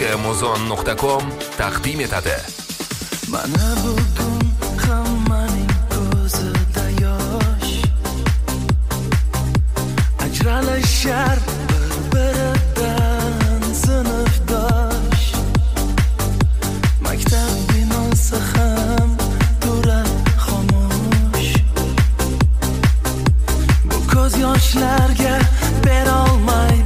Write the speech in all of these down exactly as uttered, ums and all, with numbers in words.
amazon nuqta com taqdim etadi. Mana bugun hammaning ko'zida yosh, ajralishar bir-biridan sinfdosh. Maktab binosi ham turar xomush, bu ko'z yoshlarga berolmay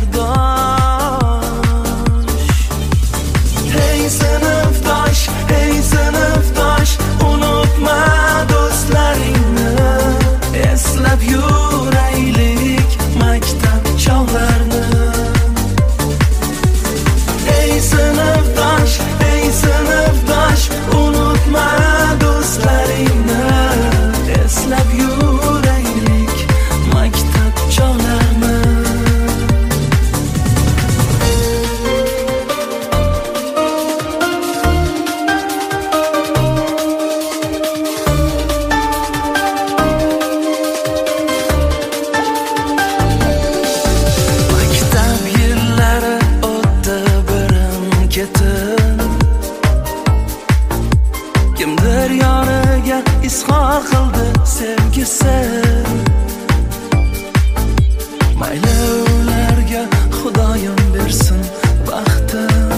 bardosh. Hey sinfdosh, hey sinfdosh, unutma do'stlaringni, eslab yuraylik maktab chog'larini. Hey sinfdosh, hey sinfdosh, unutma do'stlaringni, eslab yuraylik maktab chog'larini. Maktab yillari o'tdi birin-ketin, kimdir yoniga izhor qildi sevgisi. Mayli ularga Xudoyim bersin baxtin,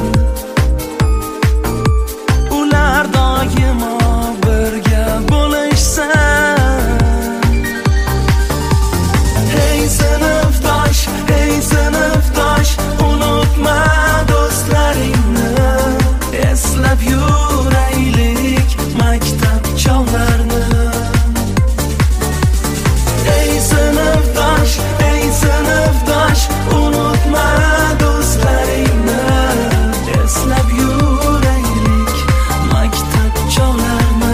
ular doimo birga bo'lishsin. Hey sinfdosh, hey sinfdosh, unutma do'stlaringni, eslab yuraylik maktab chog'larini. Hey sinfdosh, hey sinfdosh, unutma do'stlaringni, eslab yuraylik maktab chog'larini.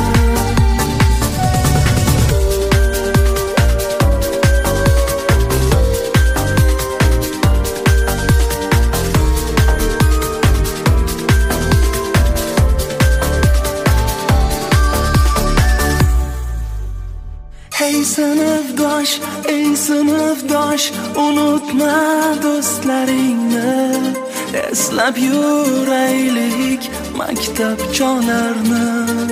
Hey sinfdosh, ey sinfdosh, unutma do'stlaringni, eslab yuraylik maktab chog'larini.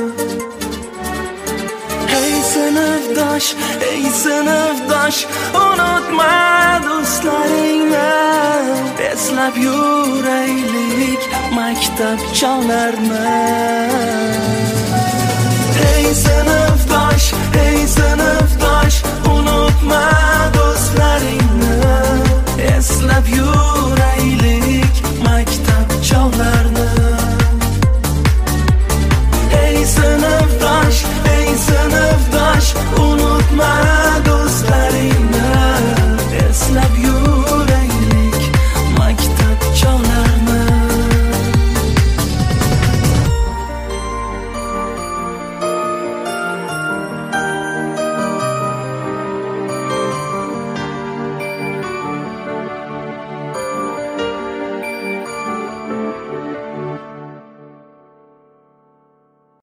Hey sinfdosh, ey sinfdosh, unutma do'stlaringni, eslab yuraylik maktab chog'larini.